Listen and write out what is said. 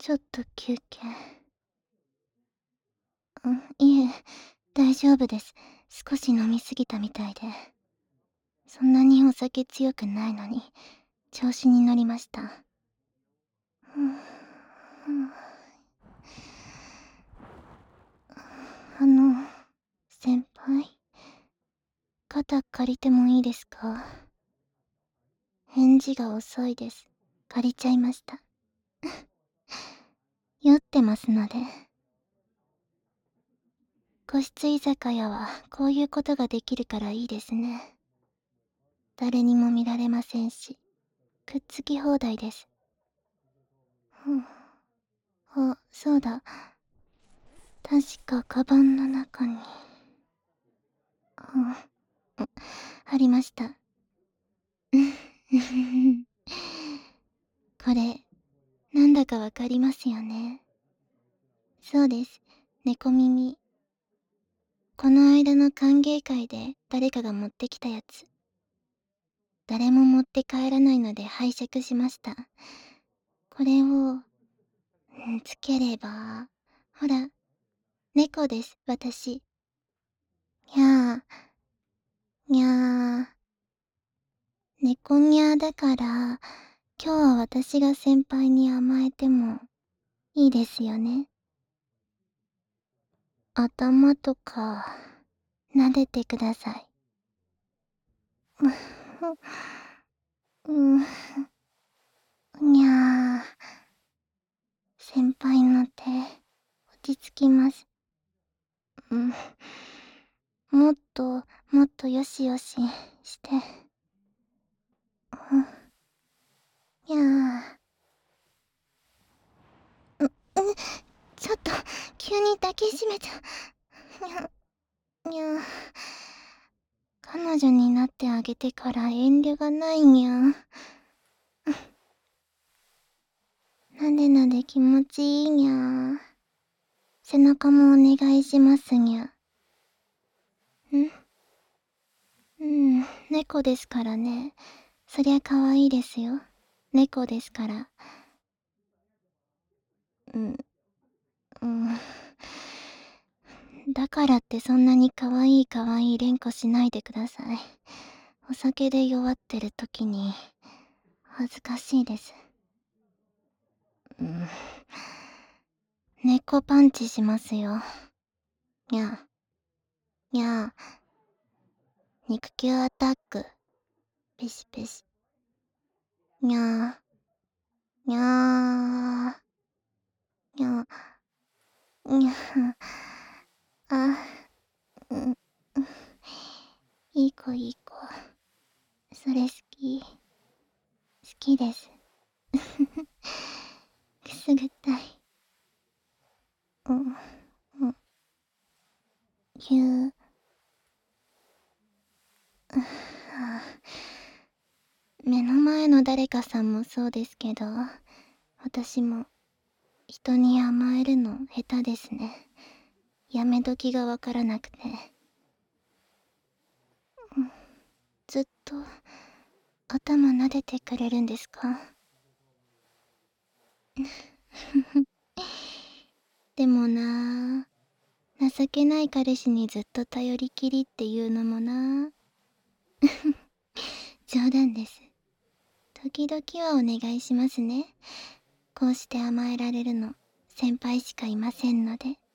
ちょっと休憩。いえ、大丈夫です。少し飲みすぎたみたいで。そんなにお酒強くないのに、調子に乗りました。あの、先輩、肩借りてもいいですか？返事が遅いです。借りちゃいました。酔ってますので。個室居酒屋はこういうことができるからいいですね。誰にも見られませんし、くっつき放題です。あ、そうだ。確かカバンの中に。ありました。これ、なんだかわかりますよね。そうです。猫耳。この間の歓迎会で誰かが持ってきたやつ。誰も持って帰らないので拝借しました。これを、つければ、ほら、猫です、私。にゃー、にゃー。猫にゃーだから、今日は私が先輩に甘えてもいいですよね。頭とか、撫でてください。うん、にゃー。先輩の手、落ち着きます。もっと、もっとよしよしして。にゃー。ちょっと、急に抱きしめちゃ。にゃー。彼女になってあげてから遠慮がないにゃ。なでなで気持ちいいにゃ。背中もお願いしますにゃ。猫ですからね。そりゃ可愛いですよ。猫ですから。うん、うん。だからってそんなに可愛い可愛い連呼しないでください。お酒で弱ってる時に、恥ずかしいです。猫パンチしますよ。にゃ、にゃ、肉球アタック。ペシペシ。にゃ、にゃ、にゃ、にゃ、あ、うん、いい子いい子。それ好き。好きです。くすぐったい。うん、うん、ぎゅー。目の前の誰かさんもそうですけど、私も人に甘えるの下手ですね。やめ時がわからなくて。ずっと頭撫でてくれるんですか？でもなあ、情けない彼氏にずっと頼りきりっていうのもなあ。冗談です。時々はお願いしますね。こうして甘えられるの先輩しかいませんので。